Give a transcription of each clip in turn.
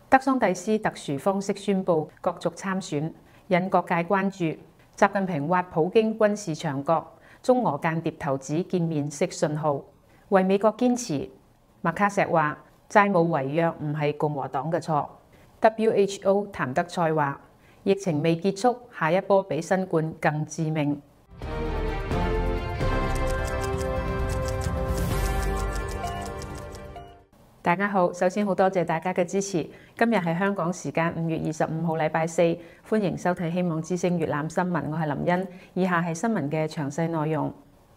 德桑蒂斯特殊方式宣布角逐參選，引各界關注。習近平挖普京軍事牆角，中俄間諜頭子見面式信號，為美國堅持。麥卡錫話債務違約唔係共和黨嘅錯。WHO 譚德塞話疫情未結束，下一波比新冠更致命。大家好，首先好多謝大家嘅支持。今日係香港時間5月25號禮拜四，歡迎收睇希望之聲粵覽新聞，我係林茵。以下係新聞嘅詳細內容。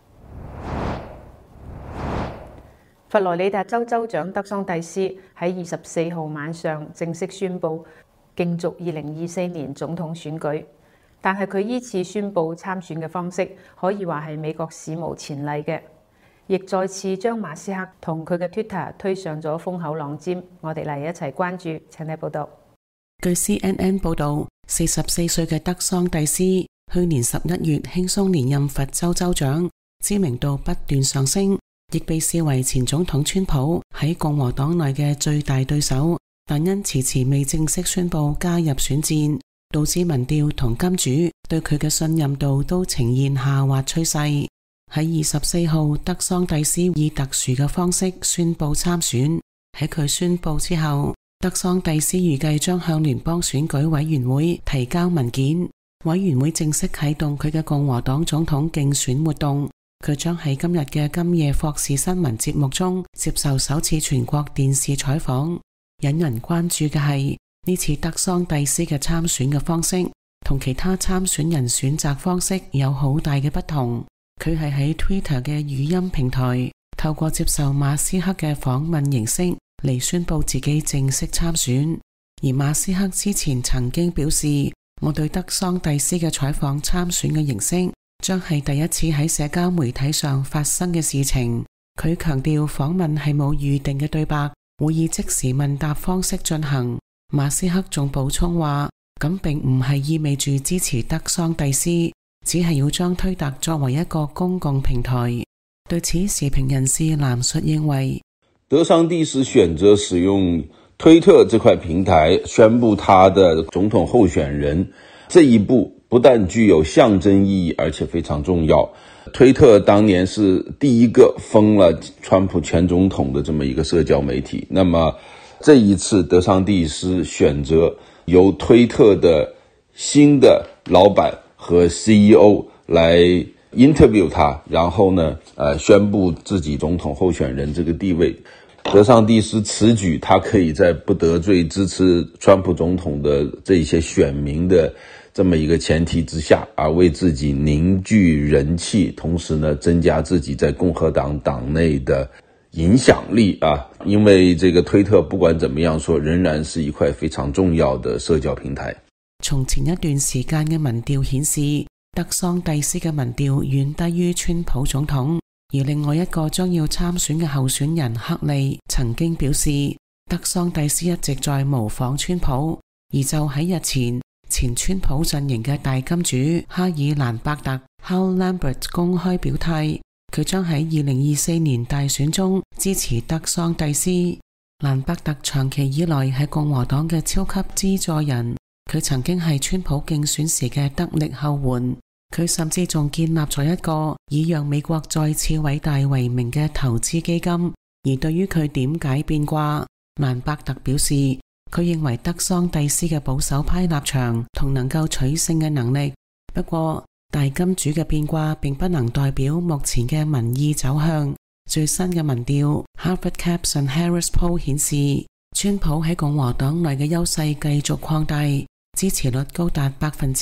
佛羅里達州州長德桑蒂斯喺24號晚上正式宣布競逐2024年總統選舉，但係佢依次宣布參選嘅方式可以話係美國史無前例嘅。亦再次將馬斯克同佢嘅 Twitter 推上咗風口浪尖，我哋嚟一齊關注。請睇報道。 據 CNN 報導，44歲嘅德桑蒂斯去年11月輕鬆連任佛州州長，知名度不斷上升，亦被視為前總統川普喺共和黨內嘅最大對手，但因遲遲未正式宣布加入選戰，導致民調同金主對佢嘅信任度都呈現下滑趨勢。喺24號，德桑蒂斯以特殊嘅方式宣布參選。喺佢宣布之後，德桑蒂斯預計將向聯邦選舉委員會提交文件，委員會正式啟動佢嘅共和黨總統競選活動。佢將喺今日嘅今夜霍士新聞節目中接受首次全國電視採訪。引人關注嘅係呢次德桑蒂斯嘅參選嘅方式同其他參選人選擇方式有好大嘅不同。佢係喺 Twitter 嘅語音平台，透過接受馬斯克嘅訪問形式嚟宣布自己正式參選。而馬斯克之前曾經表示，我對德桑蒂斯嘅採訪參選嘅形式將係第一次喺社交媒體上發生嘅事情。佢強調訪問係冇預定嘅對白，會以即時問答方式進行。馬斯克仲補充話，咁並唔係意味住支持德桑蒂斯，只係要將推特作為一個公共平台。對此，時評人士藍述認為， 德桑蒂斯選擇使用推特這塊平台宣布他的總統候選人，這一步不但具有象徵意義，而且非常重要。推特當年是第一個封了川普前總統的這麼一個社交媒體，那麼這一次德桑蒂斯選擇由推特的新的老闆和 CEO 來 interview 他，然後呢，宣布自己總統候選人這個地位。德桑蒂斯此舉，他可以在不得罪支持川普總統的這些選民的這麼一個前提之下，而為自己凝聚人氣，同時呢，增加自己在共和黨黨內的影響力啊。因為這個推特不管怎麼樣說，仍然是一塊非常重要的社交平台。 從前一段時間嘅民調顯示，德桑蒂斯嘅民調遠低於川普總統，而另外一個將要參選嘅候選人克利曾經表示，德桑蒂斯一直在模仿川普。而就喺日前，前川普陣營嘅大金主哈爾蘭伯特 Hal Lambert 公開表態，佢將喺2024年大選中支持德桑蒂斯。蘭伯特長期以來係共和黨嘅超級資助人，佢曾經係川普競選時嘅得力後援，佢甚至仲建立咗一個以讓美國再次偉大為名嘅投資基金。而對於佢點解變卦，蘭伯特表示，佢認為德桑蒂斯嘅保守派立場同能夠取勝嘅能力。不過，大金主嘅變卦並不能代表目前嘅民意走向。最新嘅民調 Harvard Capson Harris Poll 顯示，川普喺共和黨內嘅優勢繼續擴大，支持率高達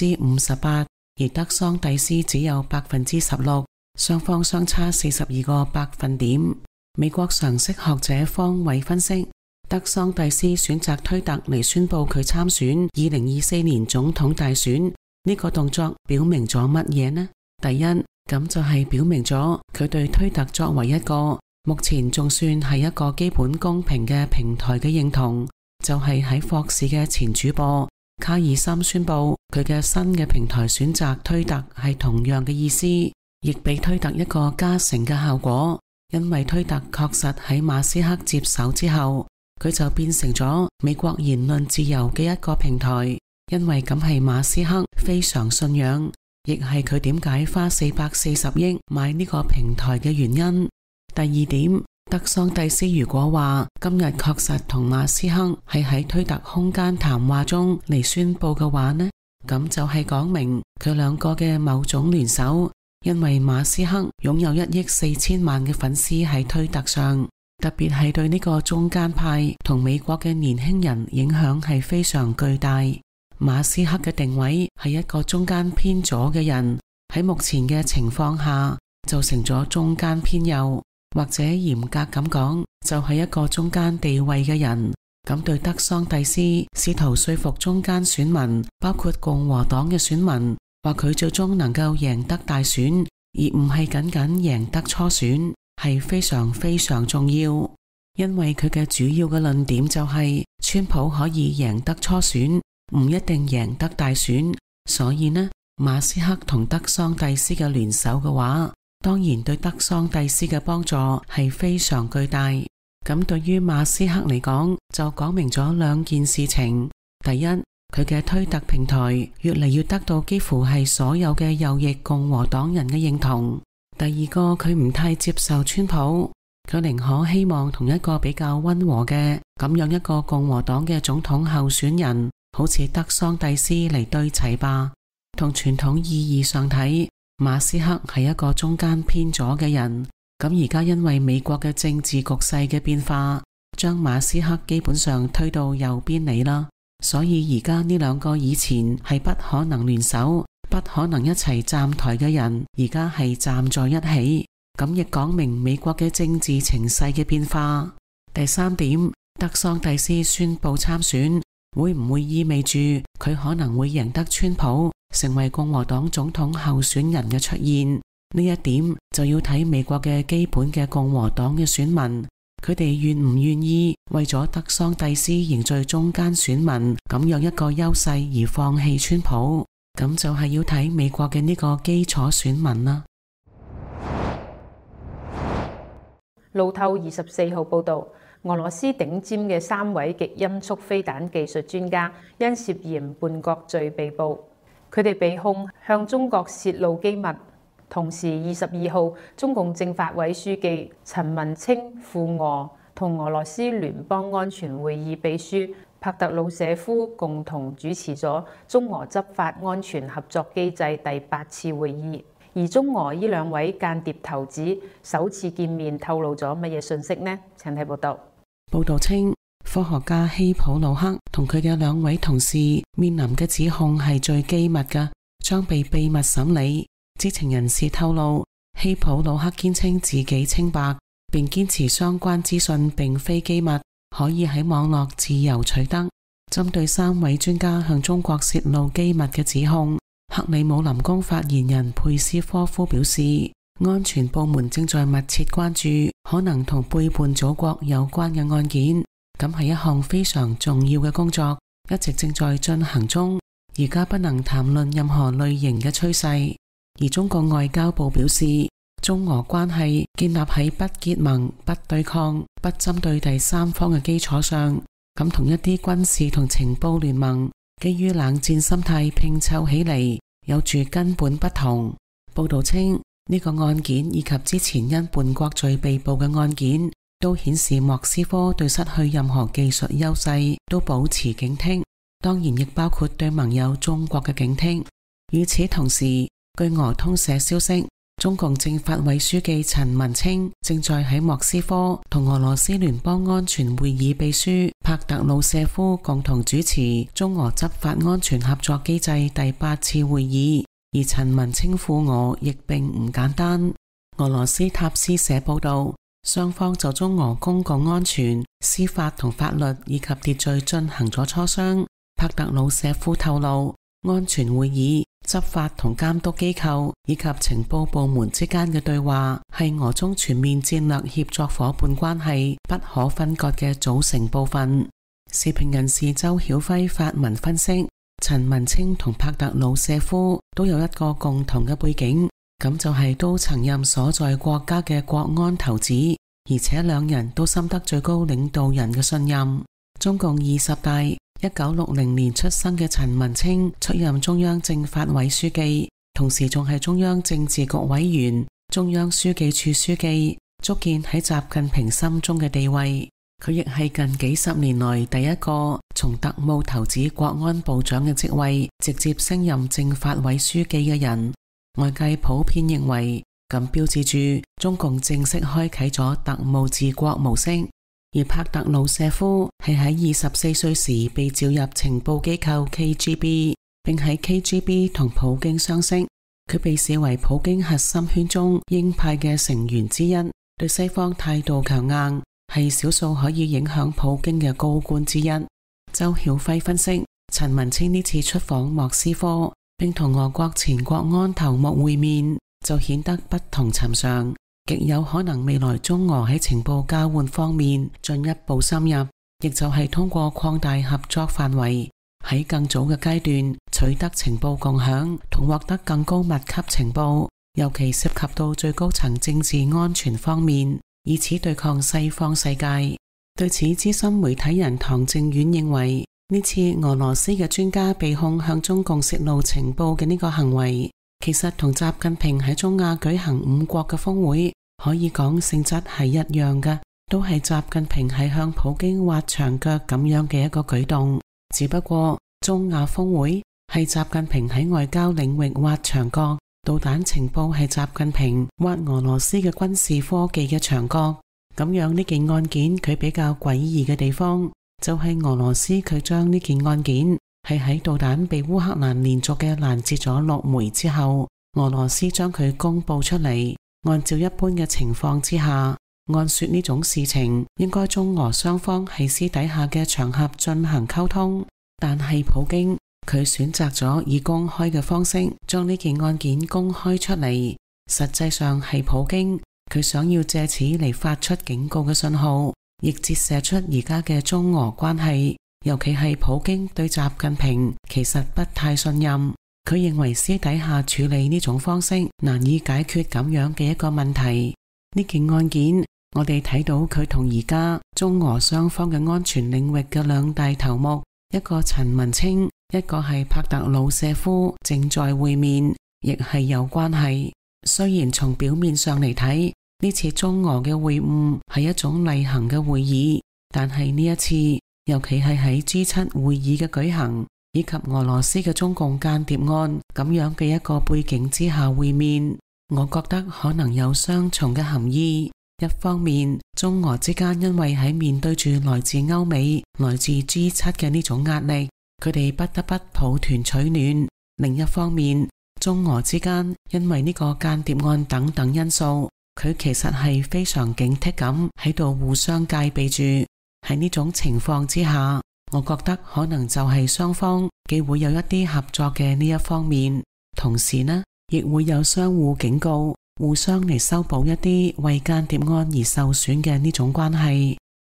58%， 而德桑蒂斯只有 16%， 雙方相差42個百分點。美國常識學者方偉分析，德桑蒂斯選擇推特嚟宣布佢參選2024年總統大選，呢個動作表明咗乜嘢呢？第一，咁就係表明咗佢對推特作為一個目前仲算係一個基本公平嘅平台嘅認同，就係喺霍士嘅前主播卡爾森宣布佢嘅新嘅平台選擇推特係同樣嘅意思，亦俾推特一個加成嘅效果，因為推特確實喺馬斯克接手之後佢就變成咗美國言論自由嘅一個平台，因為咁係馬斯克非常信仰，亦係佢點解花440億買呢個平台嘅原因。第二點，德桑蒂斯如果話今日確實同馬斯克係喺推特空間談話中嚟宣佈嘅話呢，咁就係講明佢兩個嘅某種聯手，因為馬斯克擁有1億4千萬嘅粉絲喺推特上，特別係對呢個中間派同美國嘅年輕人影響係非常巨大。馬斯克嘅定位係一個中間偏左嘅人，喺目前嘅情況下就成咗中間偏右，或者嚴格咁講就係一個中間地位嘅人。咁對德桑蒂斯試圖說服中間選民，包括共和黨嘅選民，話佢最終能夠贏得大選，而唔係僅僅贏得初選，係非常非常重要。因為佢嘅主要嘅論點就係川普可以贏得初選，唔一定贏得大選，所以呢，馬斯克同德桑蒂斯嘅聯手嘅話，當然對德桑蒂斯嘅幫助係非常巨大。咁對於馬斯克嚟講，就講明咗兩件事情。第一，佢嘅推特平台越嚟越得到幾乎係所有嘅右翼共和黨人嘅認同。第二個，佢唔太接受川普，佢寧可希望同一個比較溫和嘅咁樣一個共和黨嘅總統候選人，好似德桑蒂斯嚟對齊吧。同傳統意義上睇，馬斯克係一個中間偏左嘅人。咁而家因為美國嘅政治局勢嘅變化，將馬斯克基本上推到右邊嚟啦。所以而家呢兩個以前係不可能聯手、不可能一齊站台嘅人，而家係站在一起。咁亦講明美國嘅政治情勢嘅變化。第三點，德桑蒂斯宣布參選，會唔會意味住佢可能會贏得川普，成為共和黨總統候選人嘅出現？呢一點就要睇美國嘅基本嘅共和黨嘅選民，佢哋願唔願意為咗德桑蒂斯凝聚中間選民咁樣一個優勢而放棄川普，咁就係要睇美國嘅呢個基礎選民啦。 路透24號報道，俄羅斯頂尖嘅3位極音速飛彈技術專家因涉嫌叛國罪被捕，佢哋被控向中國泄露機密。同時22號，中共政法委書記陳文清赴俄同俄羅斯聯邦安全會議秘書帕特魯舍夫共同主持咗中俄執法安全合作機制第8次會議。而中俄呢兩位間諜頭子首次見面透露咗乜嘢信息呢？請睇報道。 報道稱，科學家希普魯克同佢嘅2位同事面臨嘅指控係最機密嘅，將被秘密審理。知情人士透露，希普魯克堅稱自己清白，並堅持相關資訊並非機密，可以喺網絡自由取得。針對3位專家向中國泄露機密嘅指控，克里姆林宮發言人佩斯科夫表示，安全部門正在密切關注可能同背叛祖國有關嘅案件，咁係一項非常重要嘅工作，一直正在進行中，而家不能談論任何類型嘅趨勢。而中國外交部表示，中俄關係建立喺不結盟、不對抗、不針對第三方嘅基礎上，咁同一啲軍事同情報聯盟基於冷戰心態拼湊起嚟，有住根本不同。報道稱，呢個案件以及之前因叛國罪被捕嘅案件，都顯示莫斯科對失去任何技術優勢都保持警惕，當然亦包括對盟友中國嘅警惕。與此同時，據俄通社消息，中共政法委書記陳文清正在喺莫斯科同俄羅斯聯邦安全會議秘書帕特魯舍夫共同主持中俄執法安全合作機制第8次會議，而陳文清赴俄亦並唔簡單。俄羅斯塔斯社報道，雙方就中俄公共安全、司法同法律以及秩序進行咗磋商。帕特魯舍夫透露，安全會議、執法同監督機構以及情報部門之間嘅對話係俄中全面戰略協作伙伴關係不可分割嘅組成部分。時評人士周曉輝發文分析，陳文清同帕特魯舍夫都有一個共同嘅背景，咁就係都曾任所在國家嘅國安頭子， 而且兩人都深得最高領導人嘅信任。中共20大1960年出生嘅陳文清出任中央政法委書記，同時仲係中央政治局委員、中央書記處書記，足見喺習近平心中嘅地位。佢亦係近幾十年來第一個從特務投指國安部長嘅職位，直接升任政法委書記嘅人。外界普遍認為，咁標誌住中共正式開啟咗特務治國模式。而帕特魯舍夫係喺24歲時被召入情報機構 KGB， 並喺 KGB 同普京相識。佢被視為普京核心圈中鷹派嘅成員之一，對西方態度強硬，係少數可以影響普京嘅高官之一。周曉輝分析，陳文清呢次出訪莫斯科，並同俄國前國安頭目會面，就顯得不同尋常。極有可能未來中俄喺情報交換方面進一步深入，亦就係通過擴大合作範圍，喺更早嘅階段取得情報共享同獲得更高密級情報，尤其涉及到最高層政治安全方面，以此對抗西方世界。對此，資深媒體人唐正遠認為，呢次俄羅斯嘅專家被控向中共泄露情報嘅呢個行為，其實同習近平喺中亞舉行5國嘅峰會可以講性質係一樣嘅，都係習近平係向普京挖牆腳咁樣嘅一個舉動。只不過中亞峰會係習近平喺外交領域挖牆腳，導彈情報係習近平挖俄羅斯嘅軍事科技嘅牆角。咁樣呢件案件佢比較詭異嘅地方，就係俄羅斯佢將呢件案件係喺導彈被烏克蘭連續嘅攔截咗6枚之後，俄羅斯將佢公布出嚟。按照一般嘅情況之下，按說呢種事情應該中俄雙方喺私底下嘅場合進行溝通，但係普京佢選擇咗以公開嘅方式將呢件案件公開出嚟，實際上係普京佢想要借此嚟發出警告嘅信號，亦折射出而家嘅中俄關係，尤其係普京對習近平其實不太信任。佢認為私底下處理呢種方式難以解決咁樣嘅一個問題。呢件案件我哋睇到佢同而家中俄雙方嘅安全領域嘅2大頭目，一個陳文清，一個係帕特魯舍夫正在會面，亦係有關係。雖然從表面上嚟睇，呢次中俄嘅會晤係一種例行嘅會議，但係呢一次，尤其係喺 G7 會議嘅舉行，以及俄羅斯嘅中共間諜案咁樣嘅一個背景之下會面，我覺得可能有雙重嘅含義。一方面，中俄之間因為喺面對住來自歐美、來自 G7 嘅呢種壓力，佢哋不得不抱團取暖；另一方面，中俄之間因為呢個間諜案等等因素，佢其實係非常警惕咁喺度互相戒備住。喺呢種情況之下，我覺得可能就係雙方既會有一啲合作嘅呢一方面，同時呢亦會有相互警告，互相嚟修補一啲為間諜案而受損嘅呢種關係。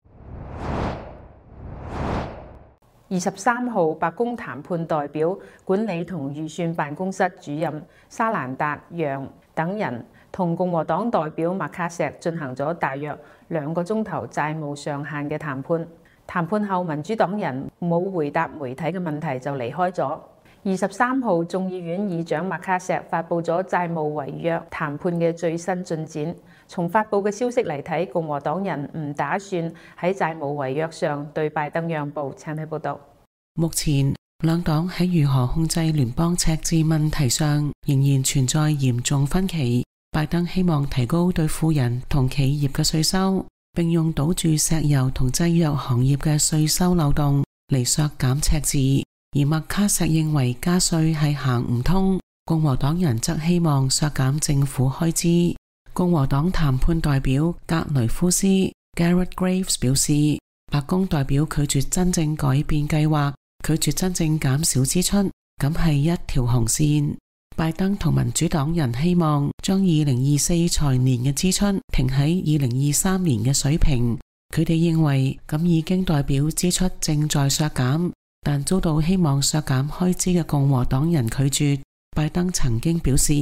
23號白宮談判代表、管理同預算辦公室主任沙蘭達楊等人同共和黨代表麥卡錫進行咗大約2個鐘頭債務上限嘅談判。談判後，民主黨人冇回答媒體嘅問題就離開咗。23號，眾議院議長麥卡錫發布咗債務違約談判嘅最新進展。從發布嘅消息嚟睇，共和黨人唔打算喺債務違約上對拜登讓步。請睇報道。 目前兩黨喺如何控制聯邦赤字問題上仍然存在嚴重分歧。拜登希望提高對富人同企業嘅稅收，並用堵住石油同製藥行業嘅稅收漏洞嚟削減赤字，而麥卡錫認為加稅係行唔通。共和黨人則希望削減政府開支。共和黨談判代表格雷夫斯 Garrett Graves 表示，白宮代表拒絕真正改變計劃，拒絕真正減少支出，咁係一條紅線。拜登同民主黨人希望將2024財年嘅支出停喺2023年嘅水平，佢哋認為咁已經代表支出正在削減，但遭到希望削減開支嘅共和黨人拒絕。拜登曾經表示，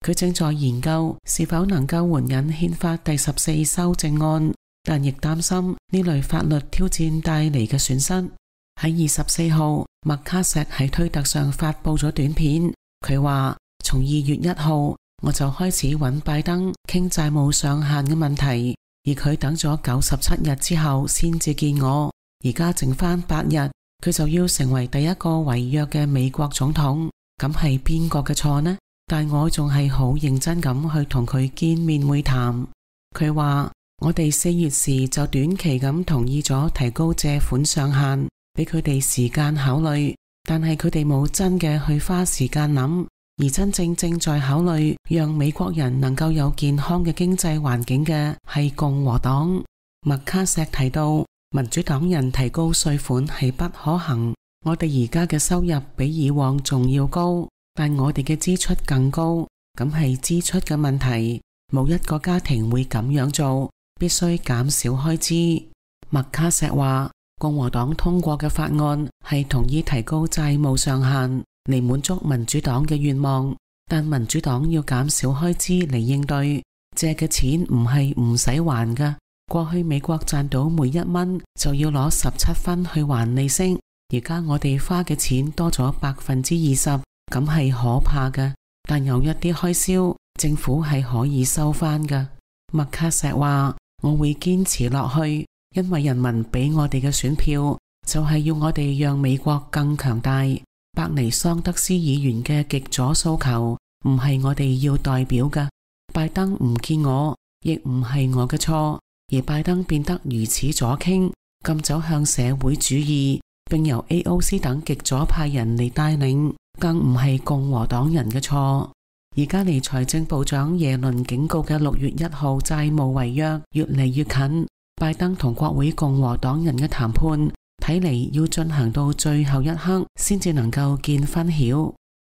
佢正在研究是否能夠援引憲法第14修正案，但亦擔心呢類法律挑戰帶嚟嘅損失。喺24號，麥卡錫喺推特上發佈咗短片，佢話從2月1號我就開始揾拜登傾債務上限嘅問題，而佢等咗97日之後先至見我，而家剩返8日，佢就要成為第一個違約嘅美國總統，咁係邊個嘅錯呢？但我仲係好認真咁去同佢見面會談。佢話我哋4月時就短期咁同意咗提高借款上限，俾佢哋時間考慮，但係佢哋冇真嘅去花時間諗，而真正在考慮讓美國人能夠有健康嘅經濟環境嘅係共和黨。麥卡錫提到，民主黨人提高稅款係不可行，我哋而家嘅收入比以往仲要高，但我哋嘅支出更高，咁係支出嘅問題，冇一個家庭會咁樣做，必須減少開支。麥卡錫話，共和黨通過嘅法案係同意提高債務上限嚟滿足民主黨嘅願望，但民主黨要減少開支嚟應對，借嘅錢唔係唔使還㗎。過去美國賺到每1蚊就要攞17分去還利息，而家我哋花嘅錢多咗20%，咁係可怕嘅。但有一啲開銷政府係可以收返㗎。麥卡錫話，我會堅持落去，因為人民俾我哋嘅選票就係要我哋讓美國更強大。伯尼桑德斯議員嘅極左訴求唔係我哋要代表㗎。拜登唔見我，亦唔係我嘅錯，而拜登變得如此左傾，咁走向社會主義，並由 AOC 等極左派人嚟帶領，更唔係共和黨人嘅錯。而家離財政部長耶倫警告嘅6月1號債務違約越嚟越近，拜登同國會共和黨人嘅談判睇嚟要進行到最後一刻先至能夠見分曉。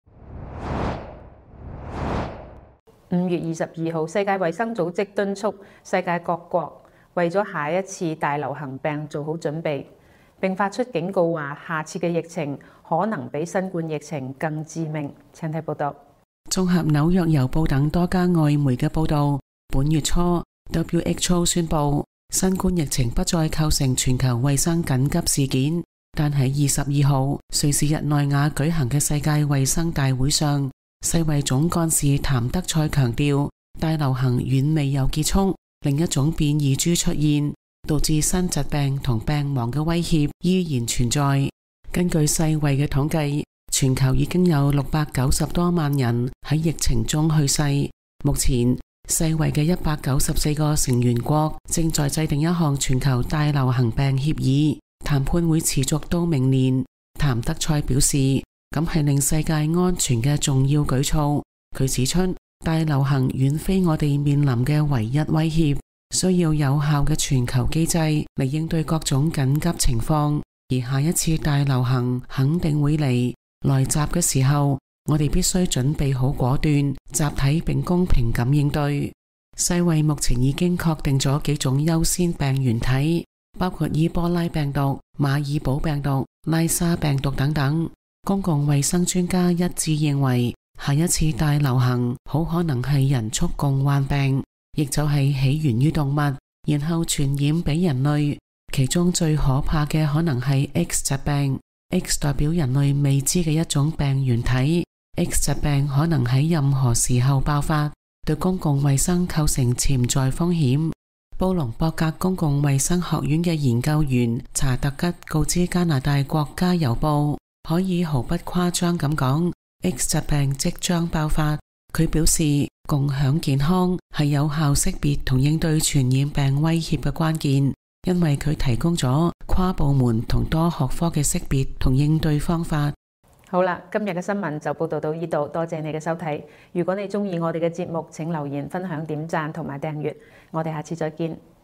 5月22號，世界衛生組織敦促世界各國為咗下一次大流行病做好準備，並發出警告話下次嘅疫情可能比新冠疫情更致命。請睇報道。 綜合紐約郵報等多家外媒嘅報道，本月初 WHO 宣布新冠疫情不再構成全球衛生緊急事件，但喺22號瑞士日內瓦舉行嘅世界衛生大會上，世衛總幹事譚德塞強調，大流行遠未有結束，另一種變異株出現，導致新疾病同病亡嘅威脅依然存在。根據世衛嘅統計，全球已經有690多萬人喺疫情中去世。目前世衛嘅194個成員國正在制定一項全球大流行病協議，談判會持續到明年。譚德塞表示，咁係令世界安全嘅重要舉措。佢指出，大流行遠非我哋面臨嘅唯一威脅，需要有效嘅全球機制嚟應對各種緊急情況，而下一次大流行肯定會嚟襲嘅時候，我哋必須準備好果斷、集體並公平咁應對。世衛目前已經確定咗幾種優先病原體，包括伊波拉病毒、馬爾堡病毒、拉沙病毒等等。公共衛生專家一致認為，下一次大流行好可能係人畜共患病，亦就係起源於動物，然後傳染俾人類。其中最可怕嘅可能係 X 疾病。X 代表人類未知嘅一種病原體。X 疾病可能喺任何時候爆發，對公共衛生構成潛在風險。布隆博格公共衛生學院嘅研究員查特吉告知加拿大國家郵報，可以毫不誇張咁講， X 疾病即將爆發。佢表示，共享健康係有效識別同應對傳染病威脅嘅關鍵，因為佢提供咗跨部門同多學科嘅識別同應對方法。 好啦，今日嘅新聞就報道到呢度，多謝你嘅收睇。如果你中意我哋嘅節目，請留言、分享、點讚同埋訂閱。我哋下次再見。